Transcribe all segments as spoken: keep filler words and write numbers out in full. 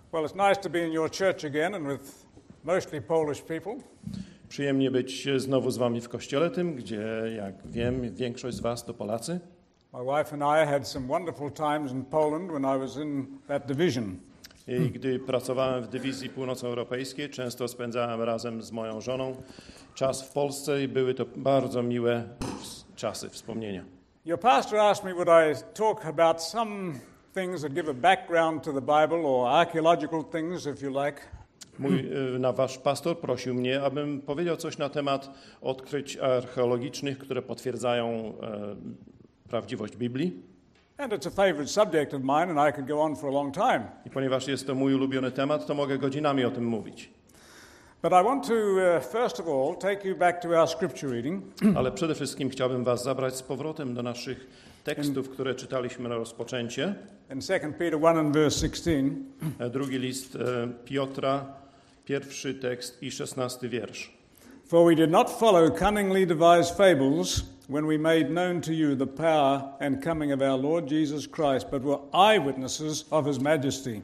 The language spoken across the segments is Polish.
Well, it's nice to be in your church again and with mostly Polish people. Przyjemnie być znowu z wami w kościele tym, gdzie, jak wiem, większość z was to Polacy. My wife and I had some wonderful times in Poland when I was in that division. I gdy pracowałem w dywizji północnoeuropejskiej, często spędzałem razem z moją żoną czas w Polsce i były to bardzo miłe czasy, wspomnienia. Your pastor asked me would I talk about some things that give a background to the Bible or archaeological things, if you like. Mój na wasz pastor prosił mnie, abym powiedział coś na temat odkryć archeologicznych, które potwierdzają e, prawdziwość Biblii. And it's a favorite subject of mine and I could go on for a long time. I ponieważ jest to mój ulubiony temat, to mogę godzinami o tym mówić. But I want to uh, first of all take you back to our scripture reading. Ale przede wszystkim chciałbym was zabrać z powrotem do naszych tekstów, które czytaliśmy na rozpoczęcie. In Second Peter one and verse sixteen. Drugi list Piotra, pierwszy tekst i szesnasty wiersz. For we did not follow cunningly devised fables when we made known to you the power and coming of our Lord Jesus Christ, but were eyewitnesses of his majesty.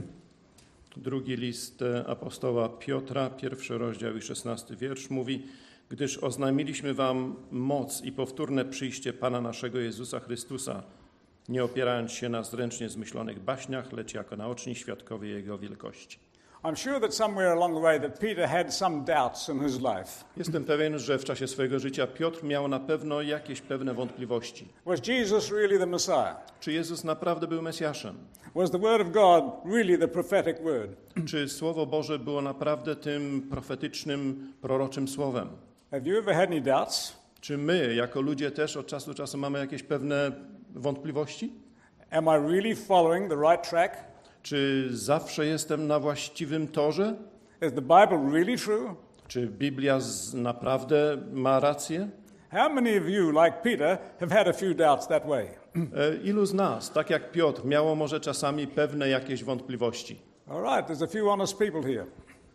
Drugi list apostoła Piotra, pierwszy rozdział i szesnasty wiersz mówi: Gdyż oznajmiliśmy wam moc i powtórne przyjście Pana naszego Jezusa Chrystusa, nie opierając się na zręcznie zmyślonych baśniach, lecz jako naoczni świadkowie Jego wielkości. I'm sure that somewhere along the way that Peter had some doubts in his life. Jestem pewien, że w czasie swojego życia Piotr miał na pewno jakieś pewne wątpliwości. Was Jesus really the Messiah? Czy Jezus naprawdę był Mesjaszem? Was the word of God really the prophetic word? Czy Słowo Boże było naprawdę tym profetycznym, proroczym słowem? Have you ever had any doubts? Czy my, jako ludzie, też od czasu do czasu mamy jakieś pewne wątpliwości? Am I really following the right track? Czy zawsze jestem na właściwym torze? Is the Bible really true? Czy Biblia z, naprawdę ma rację? How many of you, like Peter, have had a few doubts that way? E, ilu z nas, tak jak Piotr, miało może czasami pewne jakieś wątpliwości? All right, there's a few honest people here.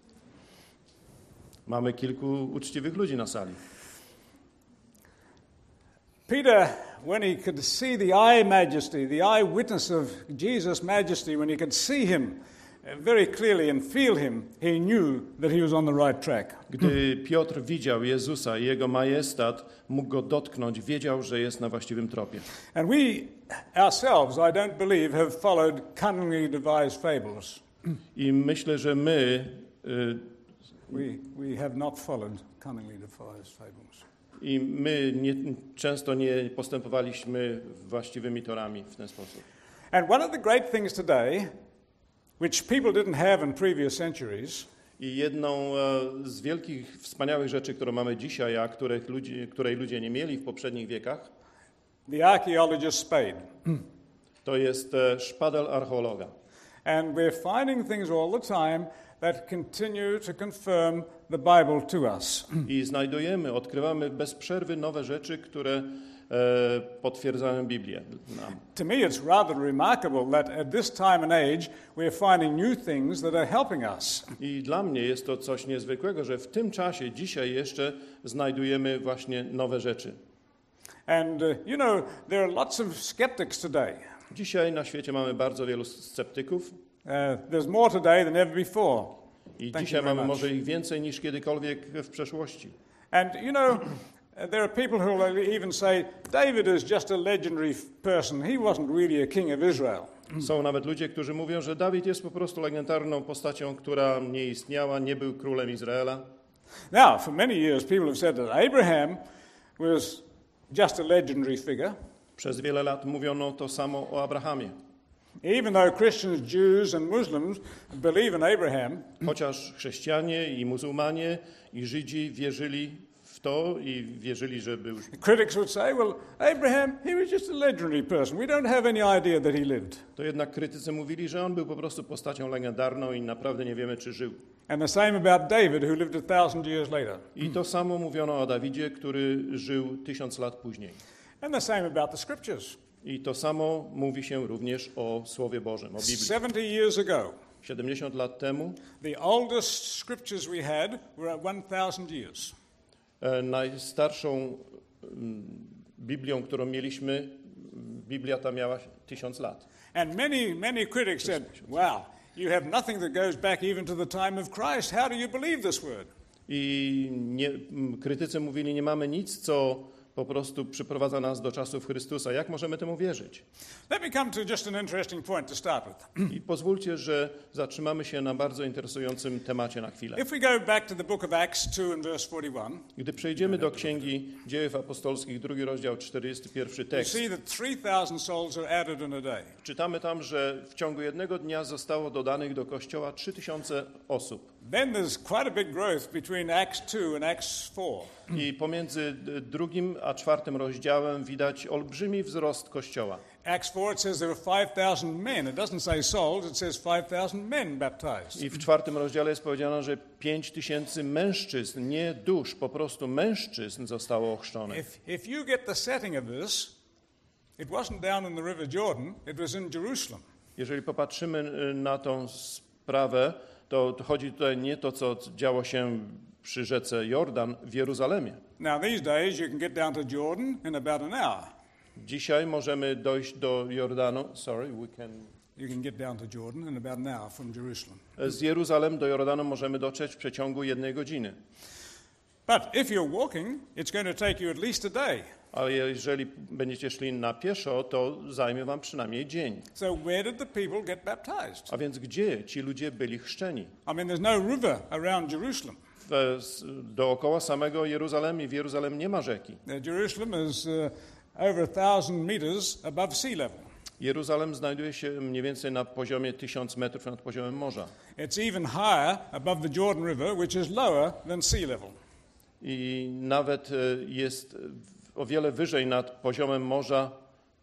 Mamy kilku uczciwych ludzi na sali. Peter, when he could see the eye majesty, the eyewitness of Jesus' majesty, when he could see him very clearly and feel him, he knew that he was on the right track. Gdy Piotr widział Jezusa i Jego majestat, mógł Go dotknąć, wiedział, że jest na właściwym tropie. And we ourselves, I don't believe, have followed cunningly devised fables. I myślę, że my y, We, we have not followed cunningly devised fables. i my nie, często nie postępowaliśmy właściwymi torami w ten sposób. And one of the great things today, which people didn't have in previous centuries, I jedną e, z wielkich, wspaniałych rzeczy, którą mamy dzisiaj, a których ludzi, której ludzie nie mieli w poprzednich wiekach, the archaeologist's spade. to jest e, szpadel archeologa. And we're finding things all the time that continue to confirm the Bible to us. I znajdujemy, odkrywamy bez przerwy nowe rzeczy, które e, potwierdzają Biblię nam. To me, it's rather remarkable that at this time and age, we're finding new things that are helping us. I dla mnie jest to coś niezwykłego, że w tym czasie, dzisiaj jeszcze znajdujemy właśnie nowe rzeczy. And, uh, you know, there are lots of skeptics today. Dzisiaj na świecie mamy bardzo wielu sceptyków Uh, there's more today than ever before. i Thank dzisiaj you very mamy much. może ich więcej niż kiedykolwiek w przeszłości. And, you know, there are people who will even say, David is just a legendary person. He wasn't really a king of Israel. Są nawet ludzie, którzy mówią, że Dawid jest po prostu legendarną postacią, która nie istniała, nie był królem Izraela. Now, for many years, people have said that Abraham was just a legendary figure. Przez wiele lat mówiono to samo o Abrahamie. Even though Christians, Jews and Muslims believe in Abraham, Chociaż chrześcijanie i muzułmanie i Żydzi wierzyli w to i wierzyli, że był... critics would say, well, Abraham, he was just a legendary person. We don't have any idea that he lived. To jednak krytycy mówili, że on był po prostu postacią legendarną i naprawdę nie wiemy, czy żył. And the same about David, who lived a thousand years later. I to samo mówiono o Dawidzie, który żył tysiąc lat później. And the same about the scriptures. I to samo mówi się również o Słowie Bożym, o Biblii. seventy years ago, siedemdziesiąt lat temu the oldest scriptures we had were at one thousand years. e, najstarszą mm, Biblią, którą mieliśmy, Biblia ta miała tysiąc lat. And many, many critics said, wow, You have nothing that goes back even to the time of Christ. How do you believe this word? I nie, m, krytycy mówili, nie mamy nic, co po prostu przyprowadza nas do czasów Chrystusa. Jak możemy temu wierzyć? Let me come to just an interesting point to start with. I pozwólcie, że zatrzymamy się na bardzo interesującym temacie na chwilę. If we go back to the book of Acts two and verse forty-one, Gdy przejdziemy do Księgi Dziejów Apostolskich, drugi rozdział, czterdziesty pierwszy you tekst, see that three thousand souls are added in a day. czytamy tam, że w ciągu jednego dnia zostało dodanych do Kościoła trzy tysiące osób. Then there's quite a big growth between Acts two and Acts four. I pomiędzy d- drugim a czwartym rozdziałem widać olbrzymi wzrost Kościoła. Acts four, it says there were five thousand men. It doesn't say souls, it says five thousand men baptized. I w czwartym rozdziale jest powiedziane, że pięć tysięcy mężczyzn, nie dusz, po prostu mężczyzn zostało ochrzczonych. If, if you get the setting of this, it wasn't down in the River Jordan, it was in Jerusalem. Jeżeli popatrzymy y, na tą sprawę, to, to chodzi tutaj nie to, co działo się przy rzece Jordan w Jeruzalemie. Now, these days, you can get down to Jordan in about an hour. Dzisiaj możemy dojść do Jordanu. Sorry, we can. You can get down to Jordan in about an hour from Jerusalem. Z Jeruzalem do Jordanu możemy dotrzeć w przeciągu jednej godziny. But if you're walking, it's going to take you at least a day. Ale jeżeli będziecie szli na pieszo, to zajmie wam przynajmniej dzień. So where did the people get baptized? A więc gdzie ci ludzie byli chrzczeni? I mean, there's no river around Jerusalem. W, s- dookoła samego Jeruzalem i w Jeruzalem nie ma rzeki. Now, Jerusalem is uh, over a thousand meters above sea level. Jeruzalem znajduje się mniej więcej na poziomie tysiąc metrów nad poziomem morza. It's even higher above the Jordan River, which is lower than sea level. I nawet e, jest o wiele wyżej nad poziomem morza.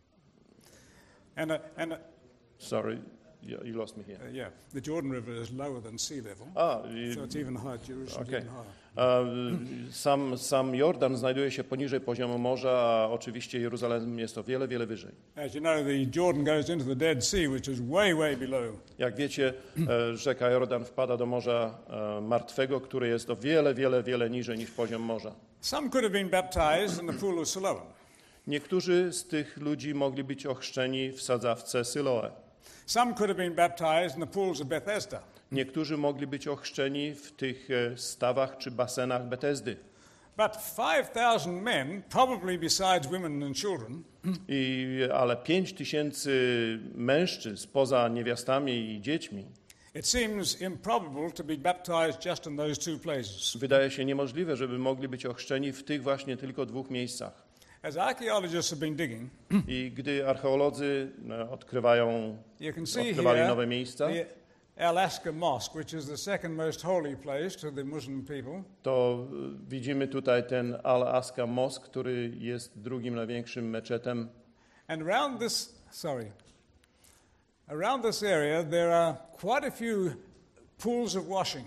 And, uh, and uh, Sorry, you you lost me here. uh, yeah, the Jordan River is lower than sea level. A, i, So it's even higher. Jerusalem's okej. even higher. A, sam, sam Jordan znajduje się poniżej poziomu morza, a oczywiście Jeruzalem jest o wiele, wiele wyżej. As you know, the Jordan goes into the Dead Sea, which is way, way below. Jak wiecie, e, rzeka Jordan wpada do Morza e, Martwego, które jest o wiele, wiele, wiele niżej niż poziom morza. Some could have been baptized in the pool of Siloam. Niektórzy z tych ludzi mogli być ochrzczeni w sadzawce Syloe. Some could have been baptized in the pools of Bethesda. Niektórzy mogli być ochrzczeni w tych e, stawach czy basenach Betesdy. But five thousand men, probably besides women and children, I, ale pięć tysięcy mężczyzn poza niewiastami i dziećmi it seems improbable to be baptized just in those two places. wydaje się niemożliwe, żeby mogli być ochrzczeni w tych właśnie tylko dwóch miejscach. As archaeologists have been digging, I gdy archeolodzy e, odkrywają, you can see odkrywali here nowe miejsca, the Al-Aqsa Mosque, which is the second most holy place to the Muslim people. to e, widzimy tutaj ten Al-Aqsa Most, który jest drugim największym meczetem. And around this, sorry, around this area there are quite a few pools of washing.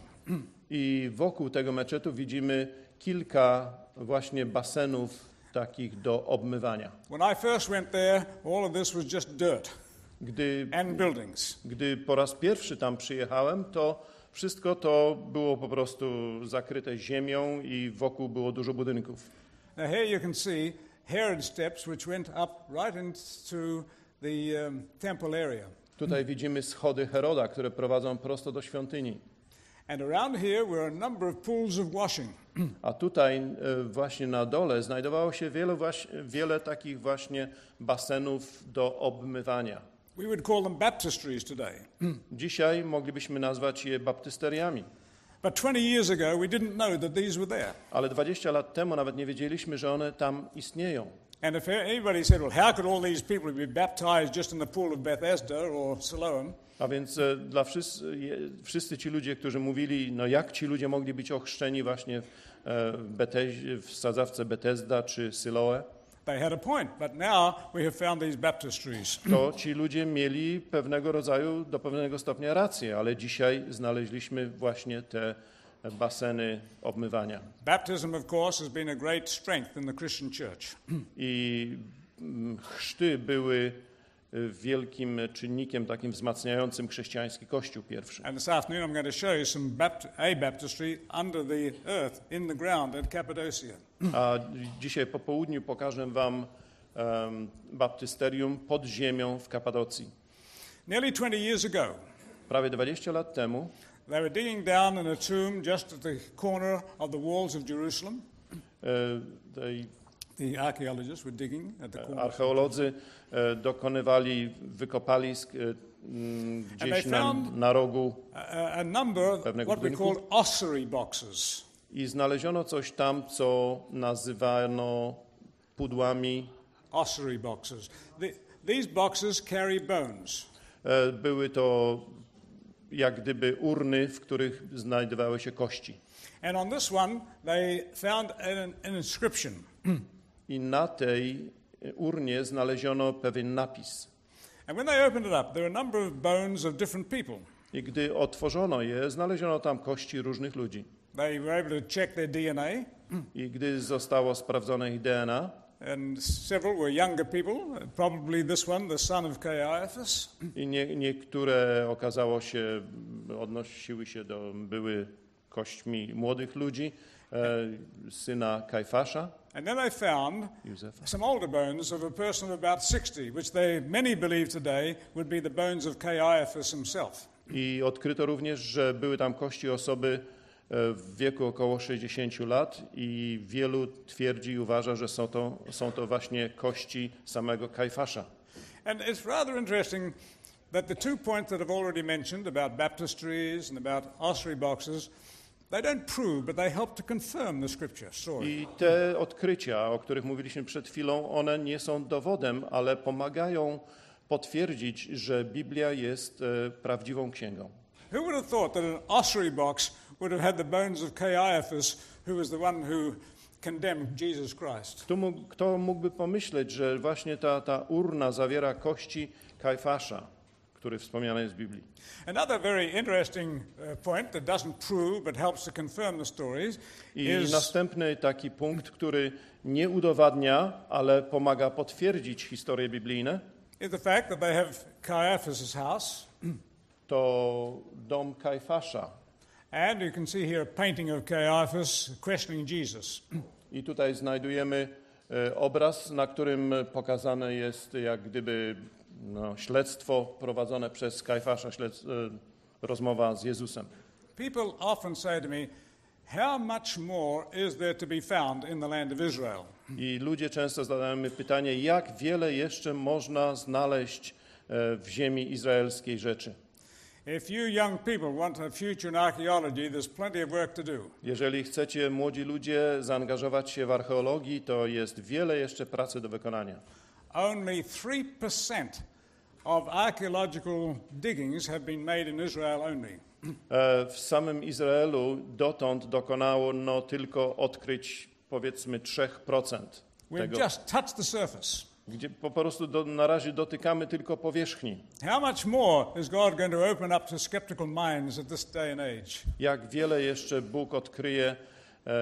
I wokół tego meczetu widzimy kilka właśnie basenów takich do obmywania. When I first went there, all of this was just dirt Gdy, and buildings. gdy po raz pierwszy tam przyjechałem, to wszystko to było po prostu zakryte ziemią i wokół było dużo budynków. Now here you can see Herod steps which went up right into the um, temple area. Tutaj widzimy schody Heroda, które prowadzą prosto do świątyni. And around here were a number of pools of washing. A tutaj e, właśnie na dole znajdowało się wiele, właśnie, wiele takich właśnie basenów do obmywania. We would call them baptistries today. Dzisiaj moglibyśmy nazwać je baptysteriami. But twenty years ago we didn't know that these were there. Ale dwadzieścia lat temu nawet nie wiedzieliśmy, że one tam istnieją. And if anybody said, well, how could all these people be baptized just in the pool of Bethesda or Siloam? A więc e, dla wszyscy, je, wszyscy ci ludzie, którzy mówili, no jak ci ludzie mogli być ochrzczeni właśnie w, e, w, Beteź- w sadzawce Betesda czy Siloe, They had a point, but now we have found these baptistries. to ci ludzie mieli pewnego rodzaju, do pewnego stopnia rację, ale dzisiaj znaleźliśmy właśnie te baseny obmywania. Baptism, of course, has been a great strength in the Christian church. I mm, chrzty były y, wielkim czynnikiem takim wzmacniającym chrześcijański Kościół pierwszy. And this afternoon I'm going to show you some bapt- a baptistry under the earth, in the ground at Cappadocia. A dzisiaj po południu pokażę wam um, baptysterium pod ziemią w Kapadocji. Nearly twenty years ago, prawie dwadzieścia lat temu they were digging down in a tomb just at the corner of the walls of Jerusalem. e, tej, The archaeologists were digging at the corner. archeolodzy e, dokonywali wykopalisk e, m, gdzieś na, found- na rogu A, a number, Pewnego what we budynku. call ossuary boxes. i znaleziono coś tam, co nazywano pudłami. Ossuary boxes. The, these boxes carry bones. E, Były to jak gdyby urny, w których znajdowały się kości. And on this one, they found an, an inscription. I na tej urnie znaleziono pewien napis. And when they opened it up, there were a number of bones of different people. I gdy otworzono je, znaleziono tam kości różnych ludzi. They were able to check their D N A, I gdy zostało sprawdzone ich D N A, and several were younger people, probably this one, the son of Caiaphas. i nie, niektóre okazało się, odnosiły się do, były kośćmi młodych ludzi, e, syna Kajfasza, And then they found Józefa. some older bones of a person of about sixty, which they many believe today would be the bones of Caiaphas himself. I odkryto również, że były tam kości osoby e, w wieku około sześćdziesięciu lat i wielu twierdzi i uważa, że są to, są to właśnie kości samego Kajfasza. And it's rather interesting that the two points that I've already mentioned about baptistries and about ossuary boxes, they don't prove, but they help to confirm the scripture story. I te odkrycia, o których mówiliśmy przed chwilą, one nie są dowodem, ale pomagają potwierdzić, że Biblia jest e, prawdziwą księgą. Who would have thought that an ossuary box would have had the bones of Caiaphas, who was the one who condemned Jesus Christ? Kto, mógł, kto mógłby pomyśleć, że właśnie ta, ta urna zawiera kości Kajfasza, który wspomniany jest w Biblii. Another very interesting uh, point that doesn't prove but helps to confirm the stories I is następny taki punkt, który nie udowadnia, ale pomaga potwierdzić historie biblijne, is the fact that they have Caiaphas' house, to dom Kajfasza. and you can see here a painting of Caiaphas questioning Jesus. I tutaj znajdujemy e, obraz, na którym pokazane jest jak gdyby no, śledztwo prowadzone przez Kajfasza, śledz, e, rozmowa z Jezusem. People often say to me, how much more is there to be found in the land of Israel? I ludzie często zadają mi pytanie, jak wiele jeszcze można znaleźć e, w ziemi izraelskiej rzeczy. If you young people want a future in archaeology, there's plenty of work to do. Jeżeli chcecie, młodzi ludzie, zaangażować się w archeologii, to jest wiele jeszcze pracy do wykonania. Only three percent of archaeological diggings have been made in Israel only. E, W samym Izraelu dotąd dokonało no, tylko odkryć powiedzmy trzy procent We've tego, just touched the surface. gdzie po prostu do, na razie dotykamy tylko powierzchni. How much more is God going to open up to skeptical minds at this day and age? Jak wiele jeszcze Bóg odkryje e,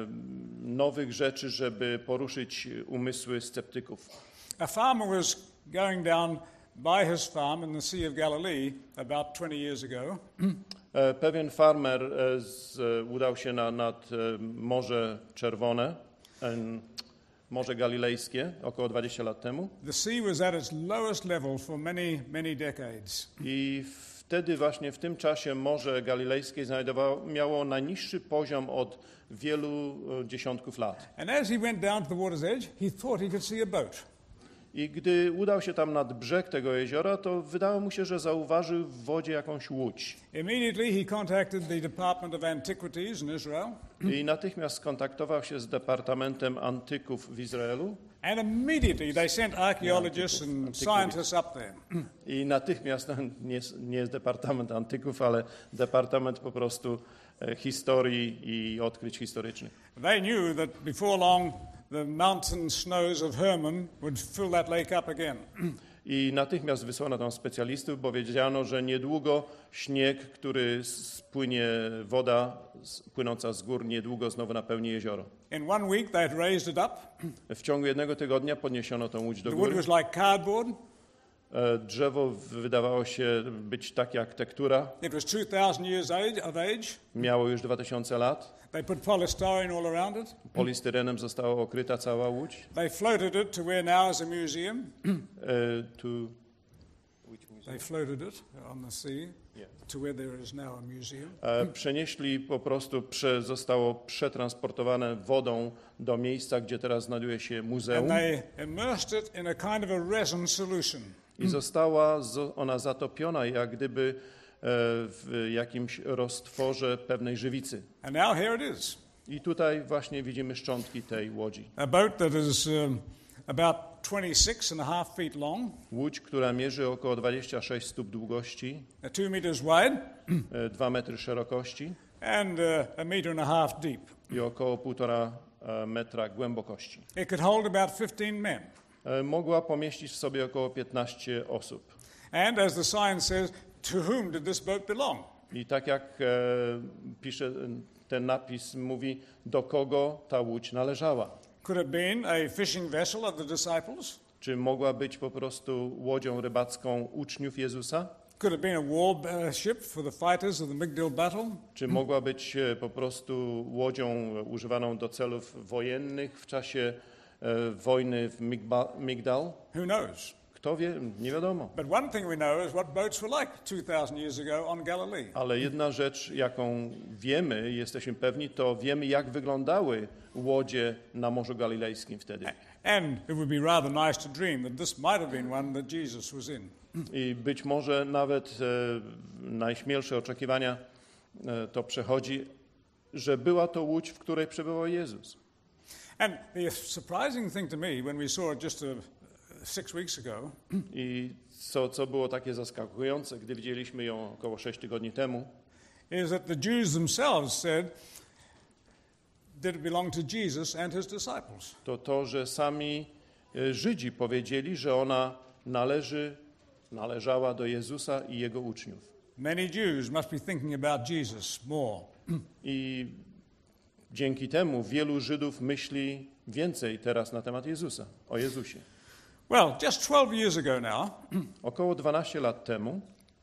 nowych rzeczy, żeby poruszyć umysły sceptyków. A farmer was going down by his farm in the Sea of Galilee about twenty years ago, E, Pewien farmer e, z, e, udał się na, nad e, Morze Czerwone, e, Morze Galilejskie, około dwadzieścia lat temu. The sea was at its lowest level for many, many decades. I wtedy właśnie w tym czasie Morze Galilejskie znajdowało, miało najniższy poziom od wielu e, dziesiątków lat. And as he went down to the water's edge, he thought he could see a boat. I gdy udał się tam nad brzeg tego jeziora, to wydało mu się, że zauważył w wodzie jakąś łódź. Immediately he contacted the Department of Antiquities in Israel, I natychmiast skontaktował się z Departamentem Antyków w Izraelu and immediately they sent archaeologists and Antiquities. scientists up there. i natychmiast, no, nie, nie jest Departament Antyków, ale Departament po prostu e, historii i odkryć historycznych. They knew that before long the mountain snows of Hermon would fill that lake up again. I natychmiast wysłano tam specjalistów, bo wiedziano, że niedługo śnieg, który spłynie, woda z- płynąca z gór, niedługo znowu napełni jezioro. In one week they had raised it up. W ciągu jednego tygodnia podniesiono tą łódź do The wood góry. was like cardboard. E, Drzewo wydawało się być tak jak tektura. It was two thousand years age, of age. Miało już dwa tysiące lat. They put polystyrene all around it. Polistyrenem została okryta cała łódź. They floated it to where now is a museum. E, Tu They floated it on the sea to where there is now a museum. E, Przenieśli po prostu, prze, zostało przetransportowane wodą do miejsca, gdzie teraz znajduje się And muzeum they immersed it in a kind of a resin solution. i została zo- ona zatopiona jak gdyby e, w jakimś roztworze pewnej żywicy. And now here it is. I tutaj właśnie widzimy szczątki tej łodzi. A boat that is um, about twenty-six and a half feet long, Łódź, która mierzy około dwadzieścia sześć stóp długości, uh, two meters wide, e, dwa metry szerokości and uh, a meter and a half deep. i około półtora e, metra głębokości. It could hold about fifteen men. E, Mogła pomieścić w sobie około piętnaście osób. And as the sign says, to whom did this boat belong? I tak jak e, pisze ten napis, mówi, do kogo ta łódź należała. Could it have been a fishing vessel of the disciples? Czy mogła być po prostu łodzią rybacką uczniów Jezusa? Could it have been a war uh, ship for the fighters of the Migdal battle? Czy mogła być e, po prostu łodzią używaną do celów wojennych w czasie e, wojny w Migba, Migdal? Who knows? Kto wie? Nie wiadomo. But one thing we know is what boats were like two thousand years ago on Galilee. Ale jedna rzecz, jaką wiemy, jesteśmy pewni, to wiemy, jak wyglądały łodzie na Morzu Galilejskim wtedy. And it would be rather nice to dream that this might have been one that Jesus was in. I być może nawet e, najśmielsze oczekiwania e, to przechodzi, że była to łódź, w której przebywał Jezus. And the surprising thing to me when we saw it just a, six weeks ago I co, co było takie zaskakujące, gdy widzieliśmy ją około sześć tygodni temu, is that the Jews themselves said, did it belong to Jesus and his disciples? to to, że sami e, Żydzi powiedzieli, że ona należy, należała do Jezusa i Jego uczniów. Many Jews must be thinking about Jesus more. I dzięki temu wielu Żydów myśli więcej teraz na temat Jezusa, o Jezusie. Well, just twelve years ago now, Około dwanaście lat temu,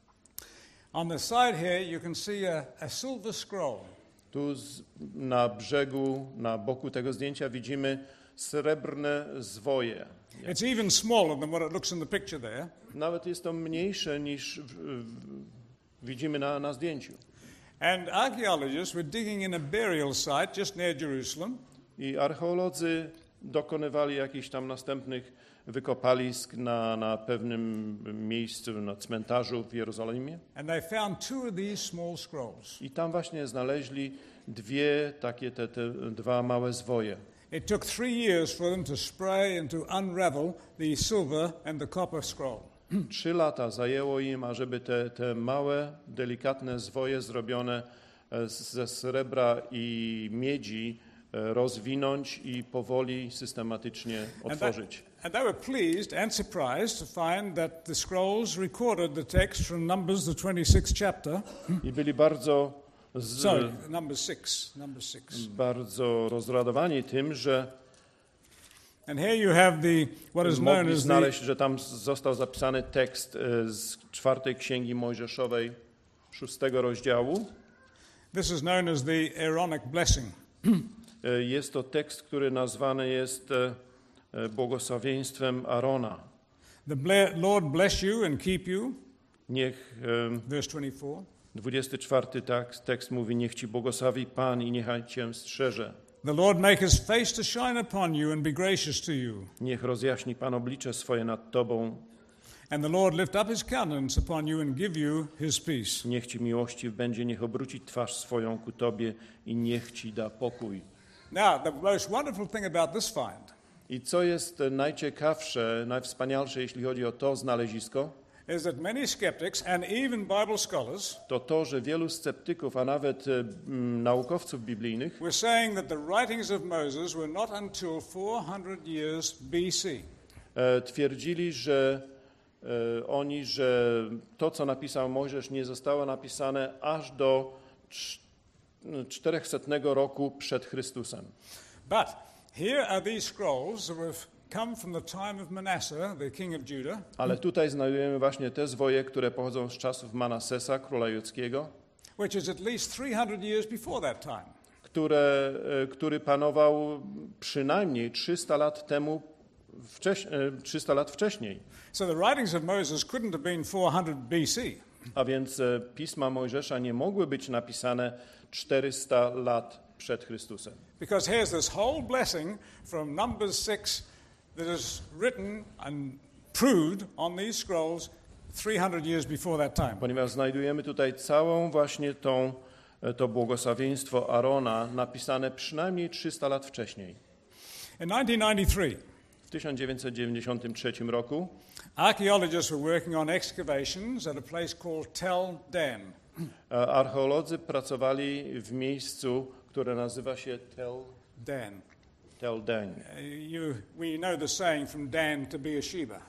on the side here you can see a, a silver scroll. tu z, na brzegu, na boku tego zdjęcia widzimy srebrne zwoje. It's even smaller than what it looks in the picture there. Nawet jest to mniejsze niż w, w, widzimy na, na zdjęciu. And archaeologists were digging in a burial site just near Jerusalem. I archeolodzy dokonywali jakichś tam następnych wykopalisk na, na pewnym miejscu, na cmentarzu w Jerozolimie. And they found two of these small scrolls. I tam właśnie znaleźli dwie takie, te, te dwa małe zwoje. It took three years for them to spray and to unravel the silver and the copper scroll. Trzy lata zajęło im, ażeby te, te małe, delikatne zwoje zrobione ze srebra i miedzi rozwinąć i powoli, systematycznie otworzyć. And they were pleased and surprised to find that the scrolls recorded the text from Numbers, the twenty-sixth chapter. I byli bardzo, z, Sorry, number six, number six. bardzo rozradowani tym, że And here you have the what is known mogli as the, znaleźć, że tam został zapisany tekst z czwartej Księgi Mojżeszowej, szóstego rozdziału. this is known as the Aaronic blessing. Jest to tekst, który nazwany jest błogosławieństwem Arona. The ble- Lord bless you and keep you, Niech, verse twenty-four. dwudziesty czwarty tekst, tekst mówi, niech Ci błogosławi Pan i niechaj Cię strzeże. The Lord make his face to shine upon you and be gracious to you. Niech rozjaśni Pan oblicze swoje nad Tobą. And the Lord lift up his countenance upon you and give you his peace. Niech Ci miłościw będzie, niech obróci twarz swoją ku Tobie i niech Ci da pokój. Now, the most wonderful thing about this find I co jest najciekawsze, najwspanialsze, jeśli chodzi o to znalezisko, is that many skeptics and even Bible scholars to to, że wielu sceptyków, a nawet mm, naukowców biblijnych were saying that the writings of Moses were not until four hundred years B C. e, twierdzili, że e, oni, że to, co napisał Mojżesz, nie zostało napisane aż do czterychsetnego roku przed Chrystusem. But here are these scrolls that have come from the time of Manasseh, the king of Judah, Ale tutaj znajdujemy właśnie te zwoje, które pochodzą z czasów Manassesa, króla judzkiego, which is at least three hundred years before that time. które, e, który panował przynajmniej trzysta lat temu wcześ, trzysta lat wcześniej. So the writings of Moses couldn't have been four hundred B C. A więc pisma Mojżesza nie mogły być napisane czterysta lat przed Chrystusem. Because here's this whole blessing from Numbers six that is written and proved on these scrolls three hundred years before that time. Ponieważ znajdujemy tutaj całą właśnie tą, to błogosławieństwo Arona napisane przynajmniej trzysta lat wcześniej. In nineteen ninety-three, W tysiąc dziewięćset dziewięćdziesiątym trzecim roku archaeologists were working on excavations at a place called Tel Dan. archeolodzy pracowali w miejscu, które nazywa się Tel Dan. Tel Dan. Uh, you, we know the saying from Dan to Beersheba.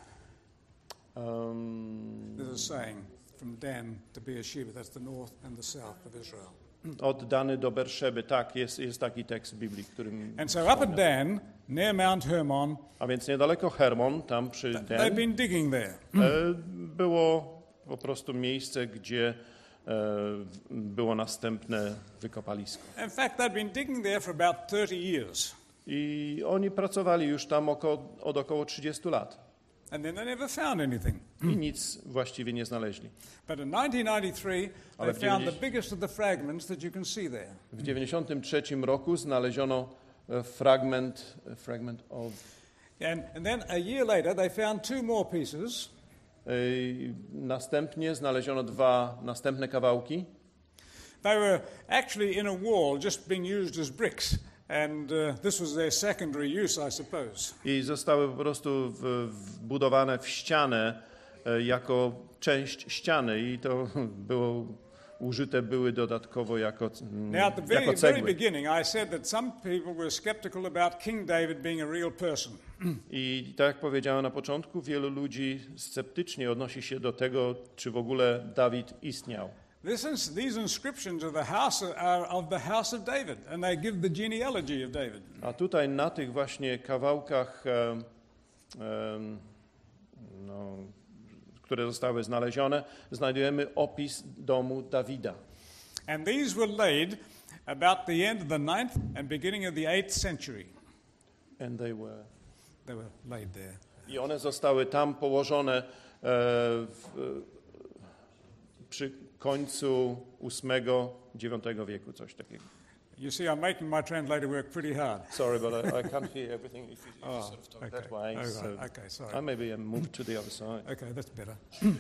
Um, There's a saying from Dan to Beersheba. That's the north and the south of Israel. Od Dany do Berszeby, tak, jest, jest taki tekst w Biblii, którym And so up at Dan, near Mount Hermon, a więc niedaleko Hermon, tam przy they've Dan, been digging there. e, było po prostu miejsce, gdzie e, było następne wykopalisko. In fact, they'd been digging there for about thirty years. I oni pracowali już tam oko, od około trzydziestu lat And then they never found anything. i nic właściwie nie znaleźli. But in nineteen ninety-three, they Ale w found the dziewięćdziesiątym biggest of the fragments that you can see there. W dziewięćdziesiątym trzecim roku znaleziono e, fragment, e, fragment of... And, and then a year later, they found two more pieces. e, Następnie znaleziono dwa następne kawałki. They were actually in a wall, just being used as bricks. And uh, this was their secondary use, I suppose. I zostały po prostu w, wbudowane w ścianę e, jako część ściany i to było użyte były dodatkowo jako, mm, Now, at the very, jako very cegły. beginning, I said that some people were skeptical about King David being a real person. I tak jak powiedziałem na początku, wielu ludzi sceptycznie odnosi się do tego, czy w ogóle Dawid istniał. This is, these inscriptions are, the house, are of the house of David, and they give the genealogy of David. A tutaj na tych właśnie kawałkach, e, e, no, które zostały znalezione, znajdujemy opis domu Dawida. And these were laid about the end of the ninth and beginning of the eighth century. And they were. They were laid there. I one zostały tam położone e, w, przy końcu ósmego, dziewiątego wieku, coś takiego. You see, I'm making my translator work pretty hard. Sorry, but I, I can't hear everything if you, if you Oh, sort of talk okay. that way. Oh, so right. Okay, sorry. I maybe move to the other side. Okay, that's better.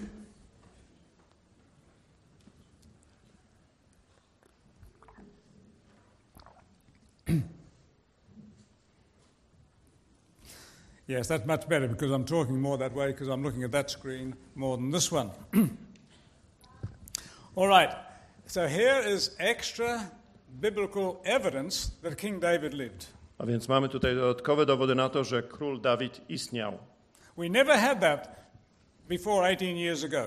Yes, that's much better because I'm talking more that way because I'm looking at that screen more than this one. All right, so here is extra biblical evidence that King David lived. A więc mamy tutaj dodatkowe dowody na to, że król Dawid istniał. We never had that before eighteen years ago.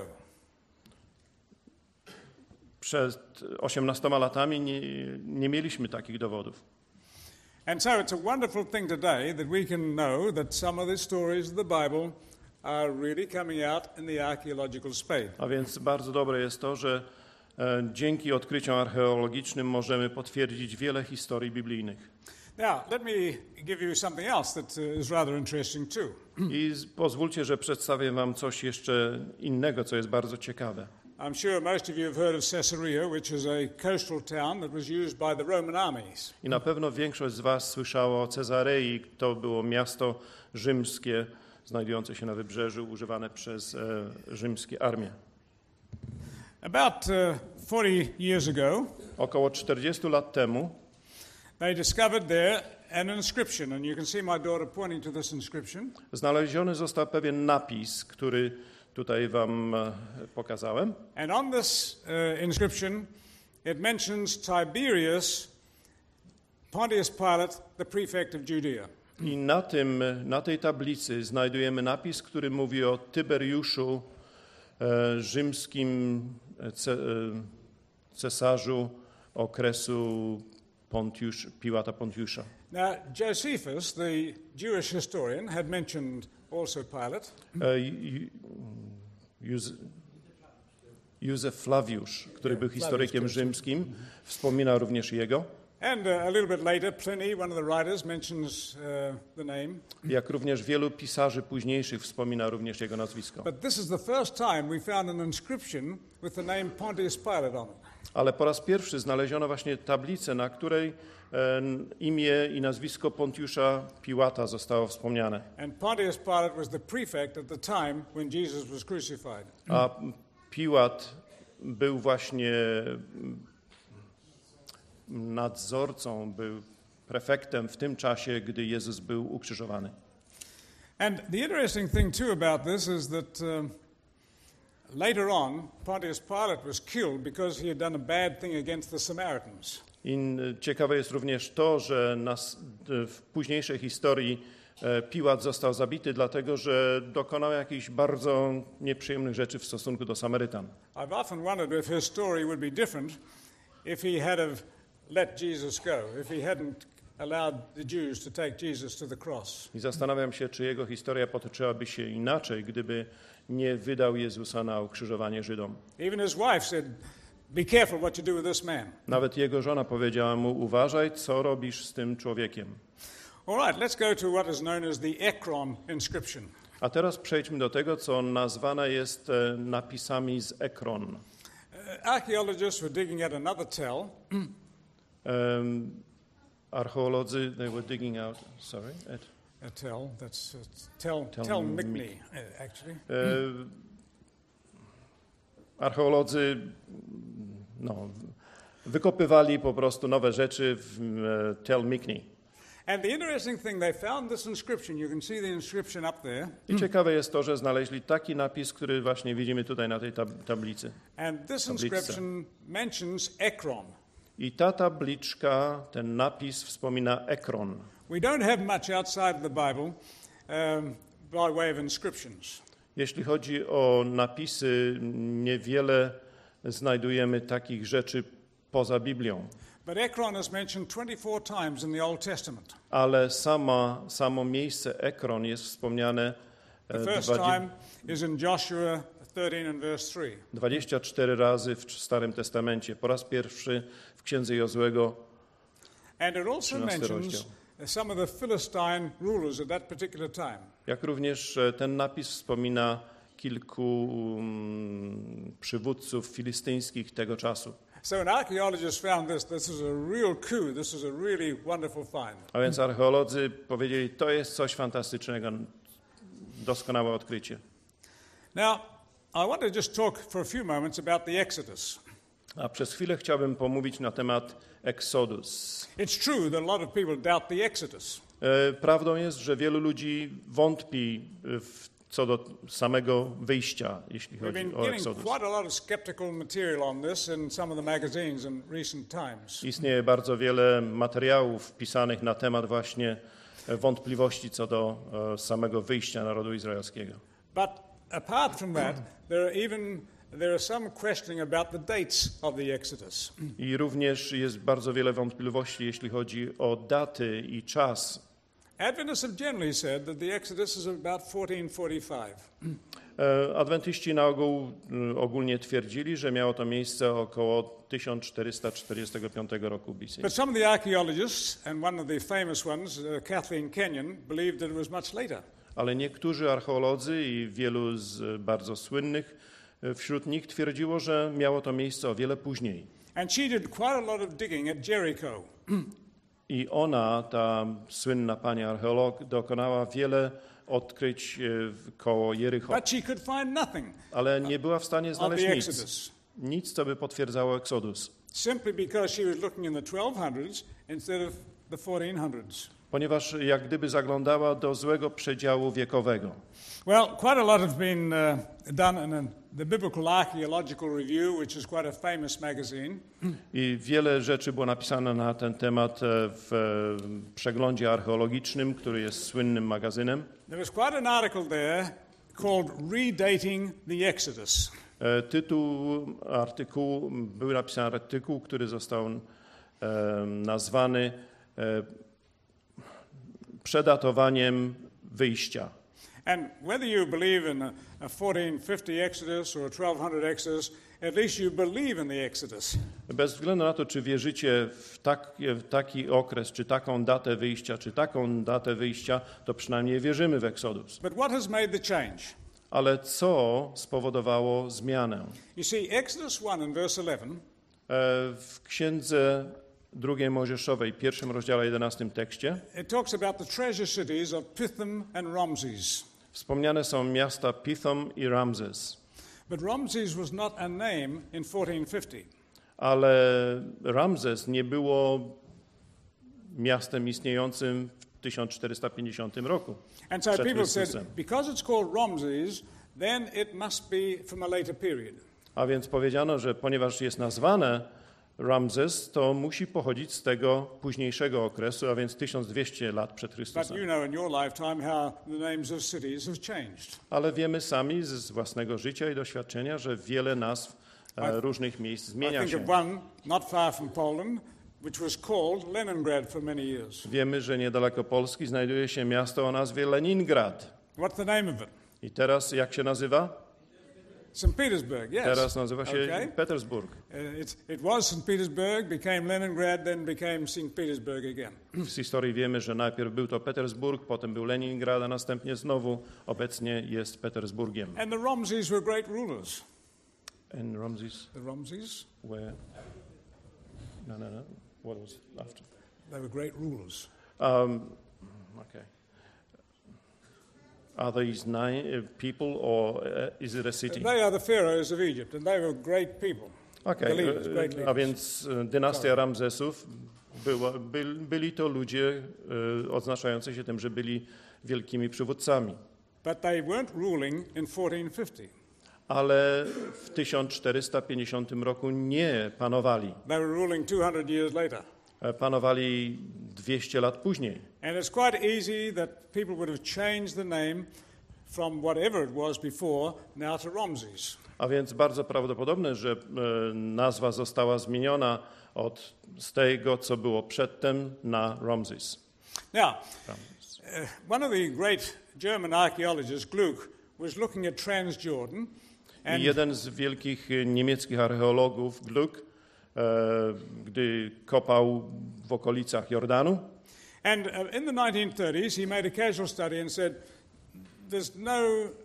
Przed osiemnastoma latami nie, nie mieliśmy takich dowodów. And so it's a wonderful thing today that we can know that some of the stories of the Bible are really coming out in the archaeological spade. A więc bardzo dobre jest to, że e, dzięki odkryciom archeologicznym możemy potwierdzić wiele historii biblijnych. Now, let me give you something else that uh, is rather interesting too. I z, pozwólcie, że przedstawię wam coś jeszcze innego, co jest bardzo ciekawe. I'm sure most of you have heard of Caesarea, which is a coastal town that was used by the Roman armies. I na pewno większość z was słyszało o Cezarei. To było miasto rzymskie, znajdujące się na wybrzeżu, używane przez e, rzymskie armie. About uh, forty years ago, Około czterdziestu lat temu they discovered there an inscription, and you can see my daughter pointing to this inscription. znaleziony został pewien napis, który tutaj wam e, pokazałem. And on this uh, inscription, it mentions Tiberius, Pontius Pilate, the prefect of Judea. I na, tym, na tej tablicy znajdujemy napis, który mówi o Tyberiuszu, e, rzymskim ce, e, cesarzu okresu Pontiusz, Piłata Pontiusza. Now, Josephus, the Jewish historian, had mentioned also Pilate. E, Ju- Józef, Józef Flawiusz, który był historykiem rzymskim, wspomina również jego. And uh, a little bit later, Pliny, one of the writers, mentions uh, the name. Jak również wielu pisarzy późniejszych wspomina również jego nazwisko. But this is the first time we found an inscription with the name Pontius Pilate on it. Ale po raz pierwszy znaleziono właśnie tablicę, na której e, imię i nazwisko Pontiusza Piłata zostało wspomniane. And Pontius Pilate was the prefect at the time when Jesus was crucified. A Piłat był właśnie nadzorcą, był prefektem w tym czasie, gdy Jezus był ukrzyżowany. And the interesting thing too about this is that um, later on, Pontius Pilate was killed because he had done a bad thing against the Samaritans. I ciekawe jest również to, że nas, w późniejszej historii Piłat został zabity, dlatego że dokonał jakichś bardzo nieprzyjemnych rzeczy w stosunku do Samarytan. I've often wondered if his story would be different if he had have let Jesus go, if he hadn't allowed the Jews to take Jesus to the cross. I zastanawiam się, czy jego historia potoczyłaby się inaczej, gdyby nie wydał Jezusa na ukrzyżowanie Żydom. Even his wife said, "Be careful what you do with this man." Nawet jego żona powiedziała mu: uważaj, co robisz z tym człowiekiem. All right, let's go to what is known as the Ekron inscription. A teraz przejdźmy do tego, co nazwane jest napisami z Ekron. Uh, archaeologists were digging at another tell. Um, archeolodzy, they were digging out, sorry, at, A tell, that's uh, tell, Tel tell Mic- Mickney, uh, actually. e, archeolodzy no, wykopywali po prostu nowe rzeczy w e, Tel Mickney. And the interesting thing, they found this inscription. You can see the inscription up there. I ciekawe jest to, że znaleźli taki napis, który właśnie widzimy tutaj na tej tab- tablicy. And this Tabliczce. inscription mentions Ekron. I ta tabliczka, ten napis wspomina Ekron. We don't have much outside the Bible um, by way of inscriptions. Jeśli chodzi o napisy, niewiele znajdujemy takich rzeczy poza Biblią. But Ekron is mentioned twenty-four times in the Old Testament. Ale sama, samo miejsce Ekron jest wspomniane The e, first dwadzie- time is in Joshua thirteen and verse three. dwadzieścia cztery razy w Starym Testamencie. Po raz pierwszy w Księdze Jozłego. And it also trzynasty mentions rozdział. some of the Philistine rulers at that particular time. Jak również e, ten napis wspomina kilku um, przywódców filistyńskich tego czasu. So when archaeologists found this, this is a real coup. This is a really wonderful find. A więc archeolodzy powiedzieli, to jest coś fantastycznego, doskonałe odkrycie. Now, I want to just talk for a few moments about the Exodus. A przez chwilę chciałbym pomówić na temat Exodus. It's true that a lot of people doubt the Exodus. E, Prawdą jest, że wielu ludzi wątpi w, co do samego wyjścia, jeśli We've chodzi been o getting Exodus. quite a lot of skeptical material on this in some of the magazines in recent times. Istnieje bardzo wiele materiałów pisanych na temat właśnie wątpliwości co do e, samego wyjścia narodu izraelskiego. But apart from that, there are even there are some questioning about the dates of the Exodus. I również jest bardzo wiele wątpliwości, jeśli chodzi o daty i czas. Adventists have generally said that the Exodus is about fourteen forty-five. E, Adwentyści na ogół e, ogólnie twierdzili, że miało to miejsce około tysiąc czterysta czterdziestego piątego roku B C. But some of the archaeologists, and one of the famous ones, uh, Kathleen Kenyon, believed that it was much later. Ale niektórzy archeolodzy i wielu z bardzo słynnych e, wśród nich twierdziło, że miało to miejsce o wiele później. And she did quite a lot of digging at Jericho. I ona, ta słynna pani archeolog, dokonała wiele odkryć e, koło Jericho, But she could find nothing ale nie była w stanie of znaleźć the nic. Exodus, Nic, co by potwierdzało Exodus. simply because she was looking in the twelve hundreds instead of the fourteen hundreds. Ponieważ jak gdyby zaglądała do złego przedziału wiekowego. Well, quite a lot has been uh, done in a, the Biblical Archaeological Review, which is quite a famous magazine. I wiele rzeczy było napisane na ten temat e, w e, przeglądzie archeologicznym, który jest słynnym magazynem. There was quite an article there called Redating the Exodus. E, Tytuł artykułu, był napisany artykuł, który został e, nazwany e, przedatowaniem wyjścia. And whether you believe in a, a fourteen fifty Exodus or a twelve hundred Exodus, at least you believe in the Exodus. Bez względu na to, czy wierzycie w, tak, w taki okres, czy taką datę wyjścia, czy taką datę wyjścia, to przynajmniej wierzymy w Exodus. But what has made the change? Ale co spowodowało zmianę? You see, Exodus one and verse eleven E, W księdze drugiej Mojżeszowej, pierwszym rozdziale, jedenastym tekście, it talks about the treasure cities of Pithom and Ramses. wspomniane są miasta Pithom i Ramzes. But Ramses was not a name in fourteen fifty. Ale Ramzes nie było miastem istniejącym w tysiąc czterysta pięćdziesiątym roku. And so przed people said, Chrystusem. because it's called Ramses, then it must be from a later period. A więc powiedziano, że ponieważ jest nazwane Ramzes, to musi pochodzić z tego późniejszego okresu, a więc tysiąc dwieście lat przed But Chrystusem. you know in your lifetime how the names of cities have changed. Ale wiemy sami z własnego życia i doświadczenia, że wiele nazw e, różnych miejsc I zmienia think się. of one not far from Poland, which was called Leningrad for many years. Wiemy, że niedaleko Polski znajduje się miasto o nazwie Leningrad. What's the name of it? I teraz jak się nazywa? Saint Petersburg, yes. Teraz nazywa się Okay. Petersburg. Uh, It, it was Saint Petersburg, became Leningrad, then became Saint Petersburg again. W historii wiemy, że najpierw był to Petersburg, potem był Leningrad, a następnie znowu obecnie jest Petersburgiem. And the Ramses were great rulers. And Ramses, The Ramses, where? No, no, no. What was after? they were great rulers. Um, okay. Are these nine uh, people or uh, is it a city? They are the pharaohs of Egypt, and they were great people. Okay. The leaders, great e, leaders. A więc e, dynastia Ramzesów była, by, byli to ludzie e, odznaczający się tym, że byli wielkimi przywódcami. But they weren't ruling in fourteen fifty. Ale w tysiąc czterysta pięćdziesiątym roku nie panowali. They were ruling two hundred years later. E, Panowali dwieście lat później. And it's quite easy that people would have changed the name from whatever it was before now to Ramses. A więc bardzo prawdopodobne, że e, nazwa została zmieniona od z tego, co było przedtem, na Ramses. Now, uh, one of the great German archaeologists, Gluck, was looking at Transjordan. I And jeden z wielkich e, niemieckich archeologów, Gluck, e, gdy kopał w okolicach Jordanu, And uh, in the nineteen thirties, he made a casual study and said, there's no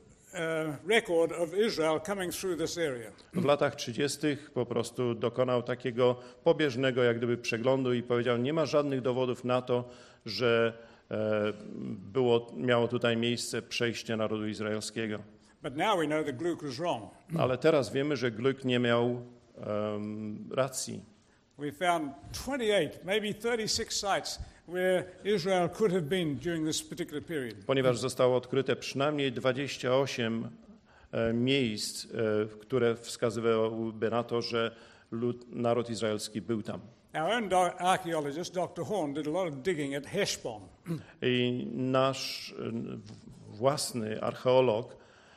uh, record of Israel coming through this area. w latach trzydziestych po prostu dokonał takiego pobieżnego jak gdyby przeglądu i powiedział, nie ma żadnych dowodów na to, że e, było, miało tutaj miejsce przejście narodu izraelskiego. But now we know that Gluck was wrong. Ale teraz wiemy, że Gluck nie miał em, racji. We found twenty-eight, maybe thirty-six sites where Israel could have been during this particular period. Ponieważ zostało odkryte przynajmniej dwadzieścia osiem e, miejsc, e, które wskazywałyby na to, że lud, naród izraelski był tam. Our own do- archaeologist, doctor Horn, did a lot of digging at Heshbon. I nasz e, w- własny archeolog,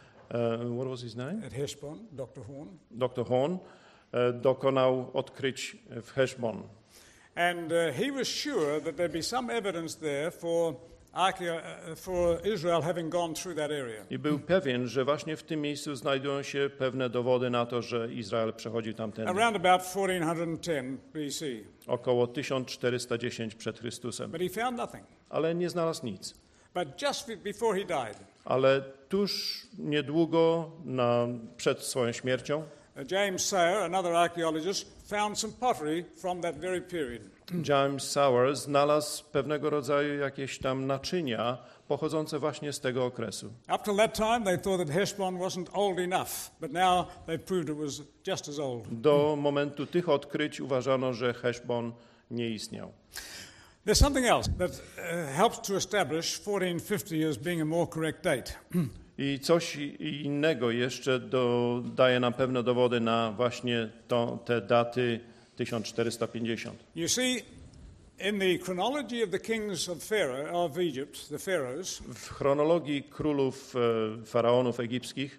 e, what was his name? At Heshbon, doctor Horn. doktor Horn, e, dokonał odkryć w Heshbon. And uh, he was sure that there'd be some evidence there for, archeo- uh, for Israel having gone through that area. I był pewien, że właśnie w tym miejscu znajdują się pewne dowody na to, że Izrael przechodził tamtędy. Around about fourteen ten B C. Około tysiąc czterysta dziesięć przed Chrystusem. But he found nothing. Ale nie znalazł nic. But just be- before he died, Ale tuż niedługo na, przed swoją śmiercią uh, James Sayer, another archaeologist, found some pottery from that very period. James Sauer znalazł pewnego rodzaju jakieś tam naczynia pochodzące właśnie z tego okresu. Up till that time, they thought that Heshbon wasn't old enough, but now they've proved it was just as old. Do momentu tych odkryć uważano, że Heszbon nie istniał. There's something else that uh, helps to establish fourteen fifty as being a more correct date. I coś i- innego jeszcze do, daje nam pewne dowody na właśnie to, te daty tysiąc czterysta pięćdziesiąt. You see, in the chronology of the kings of Pharaoh of Egypt, the pharaohs, W chronologii królów e, faraonów egipskich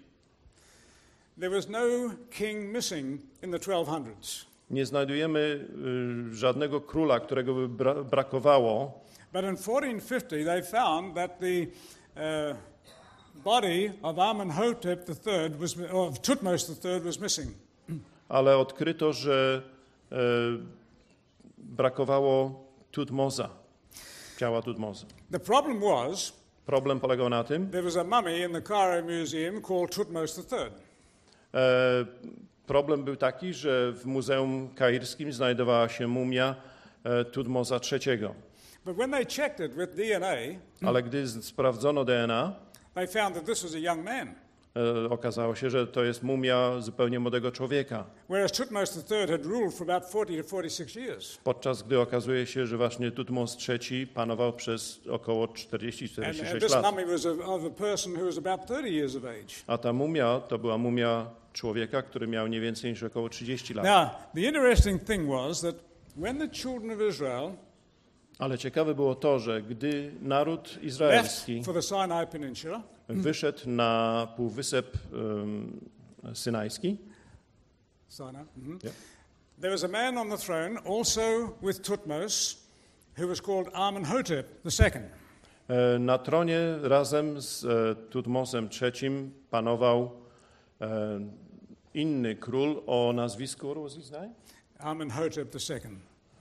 there was no king missing in the twelve hundreds. nie znajdujemy y, żadnego króla, którego by bra- brakowało, But in fourteen fifty, they found that the uh, body of Amenhotep the third was, of Thutmose the third was missing. Ale odkryto, że e, brakowało Tutmoza, ciała Tutmoza. The problem was Problem polegał na tym, there was a mummy in the Cairo Museum called Thutmose the third. e, problem był taki, że w Muzeum Kairskim znajdowała się mumia e, Tutmoza trzeciego. But when they checked it with D N A, Ale gdy z- sprawdzono D N A, they found that this was a young man, e, okazało się, że to jest mumia zupełnie młodego człowieka. whereas Thutmose the third had ruled for about forty to forty-six years. Podczas gdy okazuje się, że właśnie Tutmos trzeci panował przez około czterdzieści And, czterdzieści and sześć this lat. mummy was of, of a person who was about thirty years of age. A ta mumia to była mumia człowieka, który miał nie więcej niż około trzydzieści lat. Now, the interesting thing was that when the children of Israel Ale ciekawe było to, że gdy naród left izraelski for the Sinai Peninsula, wyszedł na półwysep um, synajski, Sinai, mhm, Yeah. there was a man on the throne also with Thutmose who was called Amenhotep the second. e, na tronie razem z e, Tutmosem trzecim panował e, inny król o nazwisku, what was his name? Amenhotep the second.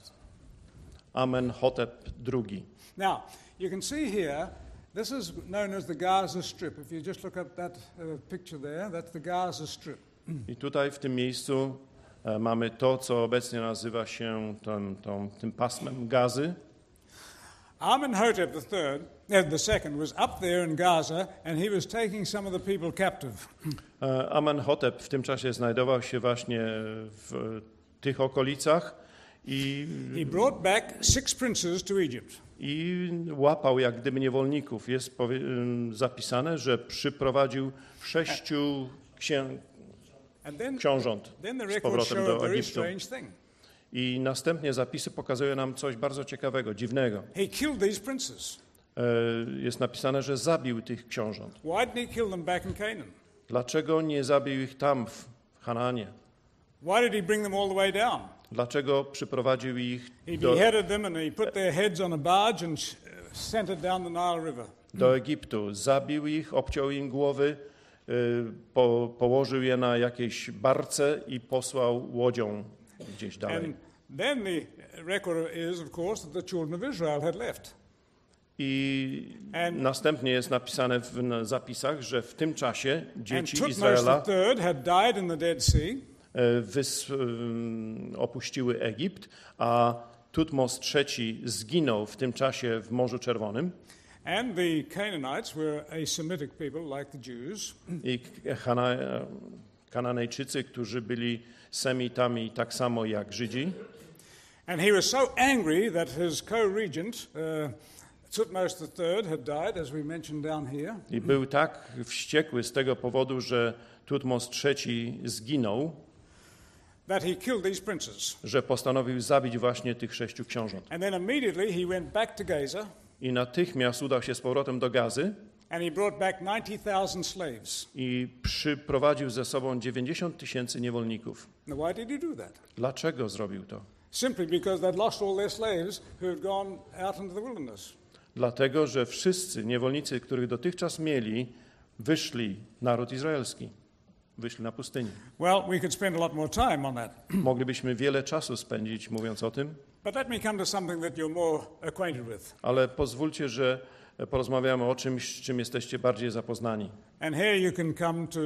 Amenhotep drugi. Now, you can see here, this is known as the Gaza Strip. If you just look up that uh, picture there, that's the Gaza Strip. I tutaj w tym miejscu e, mamy to, co obecnie nazywa się tą, tą, tym pasmem Gazy. Amenhotep the third, uh, the second, was up there in Gaza, and he was taking some of the people captive. E, Amenhotep w tym czasie znajdował się właśnie w tych okolicach i, He brought back six princes to Egypt. i łapał jak gdyby niewolników. Jest powie, ym, zapisane, że przyprowadził sześciu księ, And then, książąt then the z records powrotem show a do very Egiptu. strange thing. I następnie zapisy pokazują nam coś bardzo ciekawego, dziwnego. He killed these princes. E, Jest napisane, że zabił tych książąt. Why didn't he kill them back in Canaan? Dlaczego nie zabił ich tam, w Hanaanie? Why did he bring them all the way down? Dlaczego przyprowadził ich He do, beheaded them and he put their heads on a barge and uh, sent it down the Nile River. do Egiptu? Zabił ich, obciął im głowy, y, po, położył je na jakiejś barce i posłał łodzią gdzieś dalej. And then the record is, of course, that the children of Israel had left. I And- następnie jest napisane w na zapisach, że w tym czasie And dzieci Thutmose Izraela the third had died in the Dead Sea, e, wys, ym, opuściły Egipt, a Tutmos trzeci zginął w tym czasie w Morzu Czerwonym. and the Canaanites were a Semitic people like the Jews. I Hana, Kananejczycy, którzy byli Semitami tak samo jak Żydzi. And he was so angry that his co-regent, uh, Thutmose the third, had died, as we mentioned down here. I był tak wściekły z tego powodu, że Tutmos trzeci zginął, That he killed these princes. że postanowił zabić właśnie tych sześciu książąt. And then immediately he went back to Gaza I natychmiast udał się z powrotem do Gazy and he brought back ninety thousand slaves. i przyprowadził ze sobą dziewięćdziesiąt tysięcy niewolników. Now, why did he do that? Dlaczego zrobił to? Simply because they'd lost all their slaves who had gone out into the wilderness. Dlatego, że wszyscy niewolnicy, których dotychczas mieli, wyszli, naród izraelski, wyszli na pustynię. Well, we could spend a lot more time on that. Moglibyśmy wiele czasu spędzić mówiąc o tym, But let me come to something that you're more acquainted with. ale pozwólcie, że porozmawiamy o czymś, z czym jesteście bardziej zapoznani. And here you can come to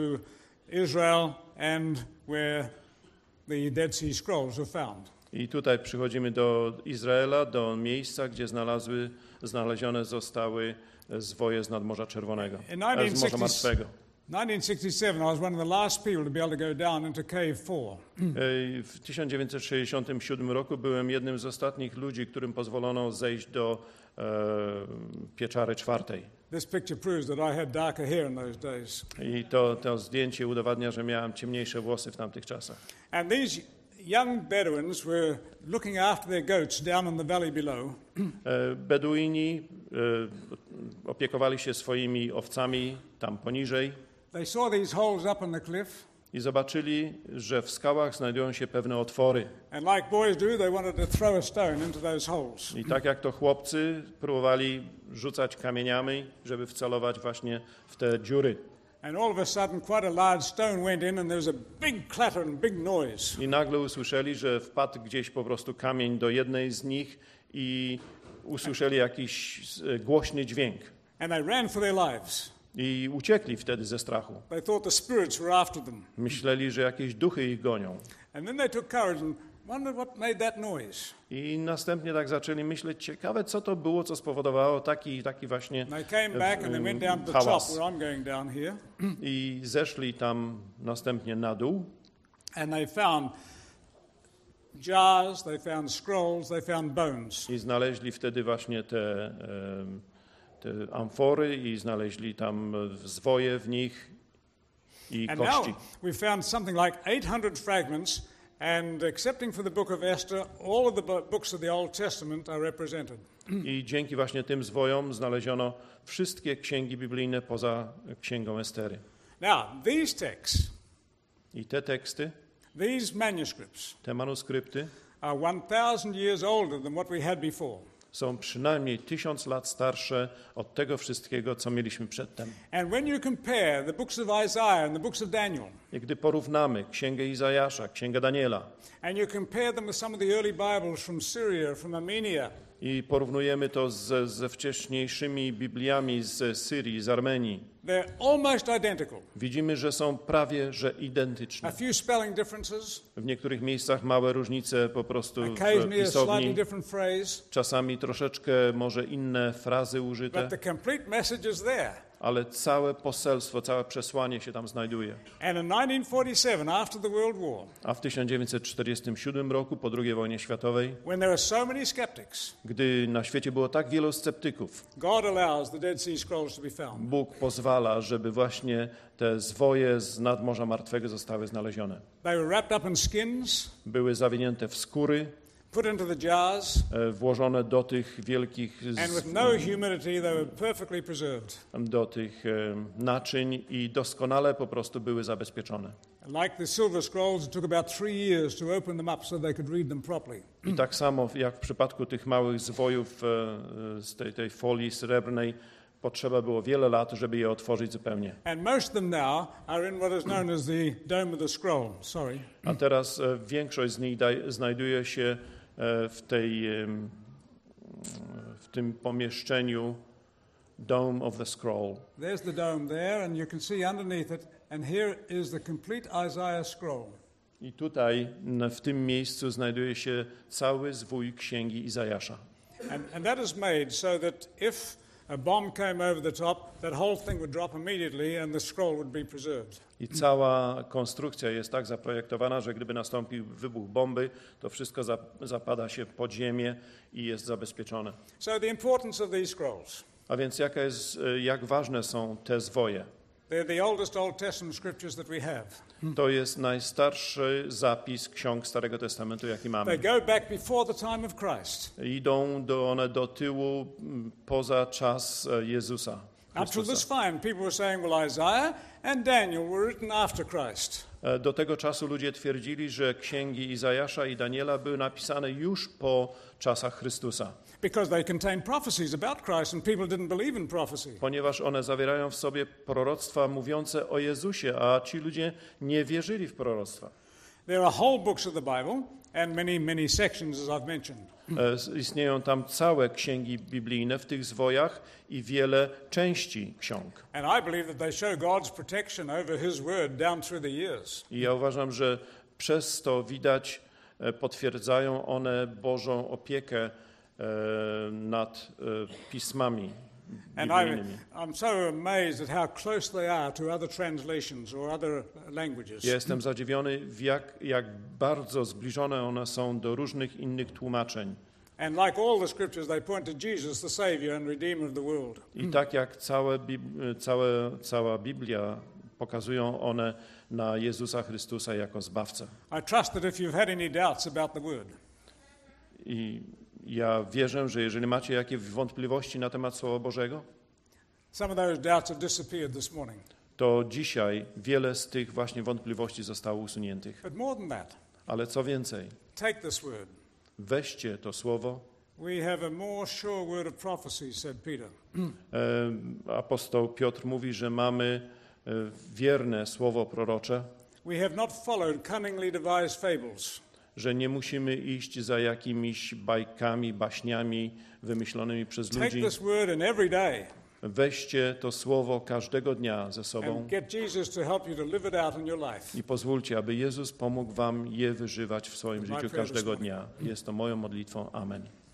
Israel and where the Dead Sea Scrolls are found. I tutaj przychodzimy do Izraela, do miejsca, gdzie znalazły, znalezione zostały zwoje z nadmorza Czerwonego, In e, z Morza Martwego. nineteen sixty-seven, I was one of the last people to be able to go down into Cave four. E, W tysiąc dziewięćset sześćdziesiątym siódmym roku byłem jednym z ostatnich ludzi, którym pozwolono zejść do e, pieczary czwartej. This picture proves that I had darker hair in those days. I to, to zdjęcie udowadnia, że miałem ciemniejsze włosy w tamtych czasach. And these young Bedouins were looking after their goats down in the valley below. E, Beduini e, opiekowali się swoimi owcami tam poniżej. They saw these holes up in the cliff, I zobaczyli, że w skałach znajdują się pewne otwory. And like boys do, they wanted to throw a stone into those holes. I tak jak to chłopcy próbowali rzucać kamieniami, żeby wcelować właśnie w te dziury. And all of a sudden quite a large stone went in and there was a big clatter and big noise. I nagle usłyszeli, że wpadł gdzieś po prostu kamień do jednej z nich i usłyszeli jakiś głośny dźwięk. And they ran for their lives. I uciekli wtedy ze strachu. They thought the spirits were after them. Myśleli, że jakieś duchy ich gonią. And then they took courage and wondered what made that noise. I następnie tak zaczęli myśleć, ciekawe co to było, co spowodowało taki taki właśnie They came back and they went down to the top hałas. where I'm going down here. I zeszli tam następnie na dół. And they found jars, they found scrolls, they found bones. I znaleźli wtedy właśnie te, em, te amfory i znaleźli tam zwoje w nich i And kości. now we found something like eight hundred fragments, and excepting for the book of Esther, all of the bo- books of the Old Testament are represented. I dzięki właśnie tym zwojom znaleziono wszystkie księgi biblijne poza księgą Estery. Now, these texts, I te teksty, these manuscripts, te manuskrypty are one thousand years older than what we had before. są przynajmniej tysiąc lat starsze od tego wszystkiego, co mieliśmy przedtem. And when you compare the books of Isaiah and the books of Daniel, I gdy porównamy Księgę Izajasza, Księgę Daniela and you compare them with some of the early Bibles from Syria, from Armenia, i porównujemy to ze, ze wcześniejszymi Bibliami z Syrii, z Armenii, they're almost identical. widzimy, że są prawie że A identyczne. few spelling differences, W niektórych miejscach małe różnice po prostu w occasionally a slightly pisowni, different phrase, czasami troszeczkę może inne frazy użyte, but the complete message is there. ale całe poselstwo, całe przesłanie się tam znajduje. And in nineteen forty-seven, after the World War, A w tysiąc dziewięćset czterdziestym siódmym roku, po drugiej wojnie światowej, when there are so many skeptics, gdy na świecie było tak wielu sceptyków, God allows the Dead Sea Scrolls to be found. Bóg pozwala, żeby właśnie te zwoje z nadmorza martwego zostały znalezione. They were wrapped up in skins, Były zawinięte w skóry, put into the jars, e, włożone do tych wielkich and with z, no humidity, they were perfectly preserved. do tych e, naczyń i doskonale po prostu były zabezpieczone. Like the silver scrolls, it took about three years to open them up so they could read them properly. I tak samo jak w przypadku tych małych zwojów e, z tej, tej folii srebrnej, potrzeba było wiele lat, żeby je otworzyć zupełnie. And most of them now are in what is known as the Dome of the Scroll. Sorry. A teraz e, większość z nich daj, znajduje się e, w, tej, e, w tym pomieszczeniu Dome of the Scroll. There's the dome there, and you can see underneath it, and here is the complete Isaiah scroll. I tutaj n- w tym miejscu znajduje się cały zwój Księgi Izajasza. And, and that is made so that if a bomb came over the top, that whole thing would drop immediately and the scroll would be preserved. I cała konstrukcja jest tak zaprojektowana, że gdyby nastąpił wybuch bomby, to wszystko za- zapada się pod ziemię i jest zabezpieczone. So the importance of these scrolls. A więc jaka jest, e, jak ważne są te zwoje? They're the oldest Old Testament scriptures that we have. To jest najstarszy zapis ksiąg Starego Testamentu, jaki They mamy. go back before the time of Christ. Idą do, one do tyłu m, poza czas e, Jezusa Up to this Chrystusa. time, people were saying, well, Isaiah and Daniel were written after Christ. E, Do tego czasu ludzie twierdzili, że księgi Izajasza i Daniela były napisane już po czasach Chrystusa, Because they contain prophecies about Christ and people didn't believe in prophecy. ponieważ one zawierają w sobie proroctwa mówiące o Jezusie, a ci ludzie nie wierzyli w proroctwa. There are whole books of the Bible and many, many sections, as I've mentioned. E, s- Istnieją tam całe księgi biblijne w tych zwojach i wiele części ksiąg. And I believe that they show God's protection over His word down through the years. I ja uważam, że przez to widać, e, potwierdzają one Bożą opiekę e, nad e, pismami And I, biblijnymi. I'm so amazed at how close they are to other translations or other languages. Ja jestem zadziwiony, w jak, jak bardzo zbliżone one są do różnych innych tłumaczeń. And like all the scriptures, they point to Jesus, the Savior and Redeemer of the world. I tak jak całe, Bib- całe, cała Biblia, pokazują one na Jezusa Chrystusa jako Zbawcę. I trust that if you've had any doubts about the word, I ja wierzę, że jeżeli macie jakieś wątpliwości na temat Słowa Bożego, some of those doubts have disappeared this morning. to dzisiaj wiele z tych właśnie wątpliwości zostało usuniętych. But more than that, Ale co więcej, take this word. weźcie to słowo. We have a more sure word of prophecy, said Peter. E, Apostoł Piotr mówi, że mamy e, wierne słowo prorocze, We have not followed cunningly devised fables. że nie musimy iść za jakimiś bajkami, baśniami wymyślonymi przez Take ludzi. this word and every day Weźcie to słowo każdego dnia ze sobą and get Jesus to help you to live it out in your life. i pozwólcie, aby Jezus pomógł wam je wyżywać w swoim My życiu prayer this każdego morning. dnia. Jest to moją modlitwą. Amen.